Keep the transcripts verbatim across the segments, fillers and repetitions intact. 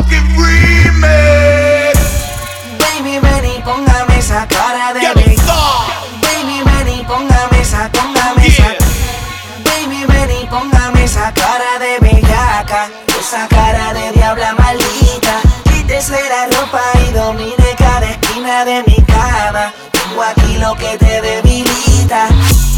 motherfucking remix. Baby, ven y póngame esa cara de bellaca. Baby, ven y póngame esa, póngame esa. Baby, ven y póngame esa cara de bellaca. Esa cara de diabla maldita. Quítese la ropa y domine cada esquina de mi cama. Tengo aquí lo que te debilita.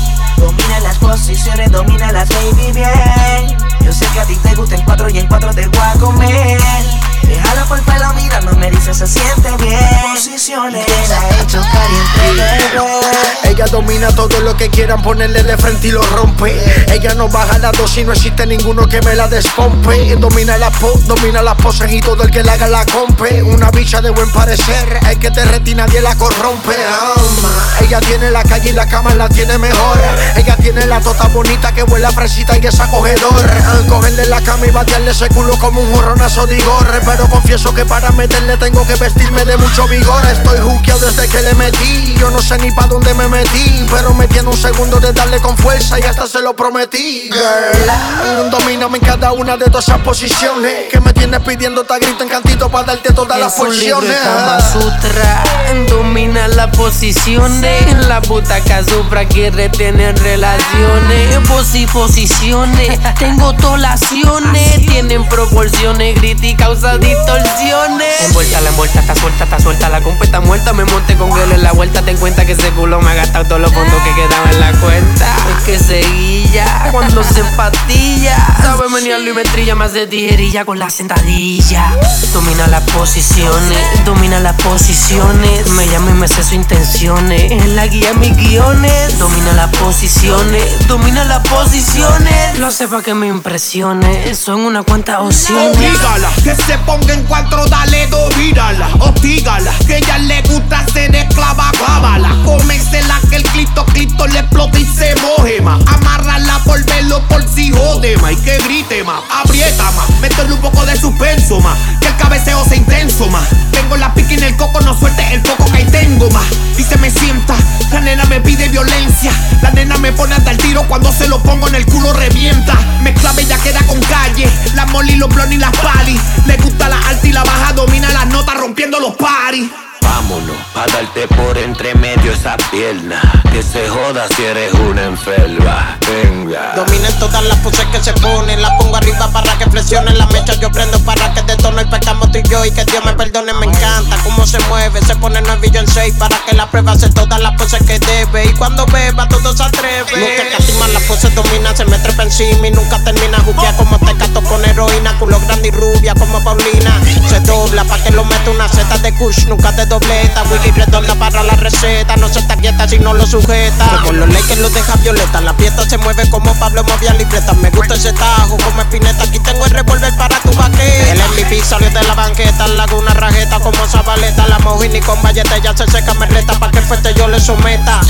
Domina las posiciones, domina las baby bien. Yo sé que a ti te gusta en cuatro y en cuatro te voy a comer. Déjalo por pelo, mira, no me dice se siente bien. Posiciones, la he hecho caliente, bebé. Ella domina todo lo que quieran ponerle de frente y lo rompe. Ella no baja la dosis, no existe ninguno que me la despompe. Domina la pose, domina las poses y todo el que la haga la compre. Una bicha de buen parecer, el que te reti nadie la corrompe. Alma. Ella tiene la calle y la cama la tiene mejor. Ella tiene la tota bonita que huele a fresita y es acogedor. Cogerle la cama y batearle ese culo como un jorronazo de Igor. Pero confieso que para meterle tengo que vestirme de mucho vigor. Estoy juqueado desde que le metí. Yo no sé ni pa' dónde me metí, pero me tiene un segundo de darle con fuerza y hasta se lo prometí. Girl, domíname en cada una de todas esas posiciones que me tienes pidiendo ta grito en cantito para darte todas las porciones. Kama Sutra, domina las posiciones. La puta que supra quiere tener relaciones. Vos y posiciones, tengo tolaciones. Tienen proporciones, grita y causa distorsiones. Envuelta la envuelta, está suelta, está suelta. La compa está muerta, me monté con él en la vuelta. Ten cuenta que ese culo me ha gastado todos los fondos que quedaban en la cuenta. Es que seguilla cuando se empatilla. Sabe menearlo y me trilla más de tijerilla con la sentadilla. Domina las posiciones, domina las posiciones. Me llama y me sé sus intenciones. Es la guía de mis guiones. Domina las posiciones, domina las posiciones. Lo sé pa' que me impresione. Son unas cuantas opciones. Obígala, que se ponga en cuatro, dale, domínala. Hostígala, que ella le gusta ser esclava, clávala. Cómensela que el clito, clito le explota y se moje más. Amárrala por verlo por si jode más. Y que grite más, aprieta más. Métele un poco de suspenso más. Que el cabeceo sea intenso más. Tengo la pica en el coco, no suelte el foco que ahí tengo más. Y se me sienta, la nena me pide violencia. La nena me pone hasta el tiro cuando se lo pongo en el culo revienta. Me clave ya queda con calle. La molly, los blon y las pali. Le gusta la alta y la baja, domina las notas rompiendo los paris. Vámonos, pa' darte por entre medio esa pierna. Que se joda si eres una enferma. Venga. Dominen todas las poses que se ponen. La pongo arriba para que flexionen. La mecha yo prendo para que detono. Y pecamos tú y yo y que Dios me perdone. Me encanta cómo se mueve. Se pone nueve y yo en seis para que la prueba hace todas las poses que debe. Y cuando beba todo se atreve. Nunca catiman las poses, domina. Se me trepa encima y nunca termina. Juguea como Tecato con heroína. Culo grande y rubia como Paulina. Se dobla pa' que lo meta una seta de kush. Nunca te dobleta. Willy redonda para la receta. No se está quieta si no lo sujeta. Como los Lakers los deja violeta. La pieza se mueve como Pablo movía libreta. Me gusta ese tajo como Espineta. Aquí tengo el revólver para tu baqueta. El M V P salió de la banqueta. Laguna rajeta como Zabaleta. La Mojini con valleta. Ya se seca, me reta pa' que fuerte yo le someta.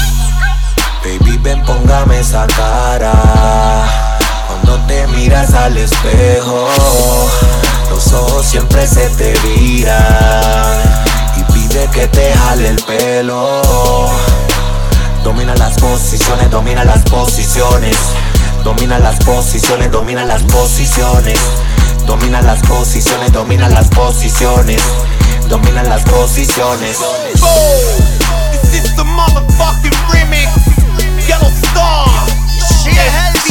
Baby, ven, póngame esa cara. Cuando te miras al espejo, los ojos siempre se te viran. Y pide que te jale el pelo. Domina las posiciones, domina las posiciones. Domina las posiciones, domina las posiciones. Domina las posiciones, domina las posiciones. Domina las posiciones. This is the motherfucking remix. Yellow Star. Shit.